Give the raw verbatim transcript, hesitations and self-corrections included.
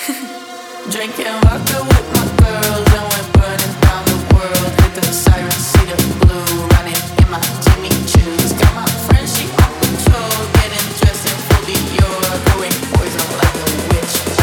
Drinking vodka with my girls and we're burning down the world. With the sirens, see the blue running in my Jimmy Choos. Got my friend, she on patrol, getting dressed in full Dior, going poison like a witch.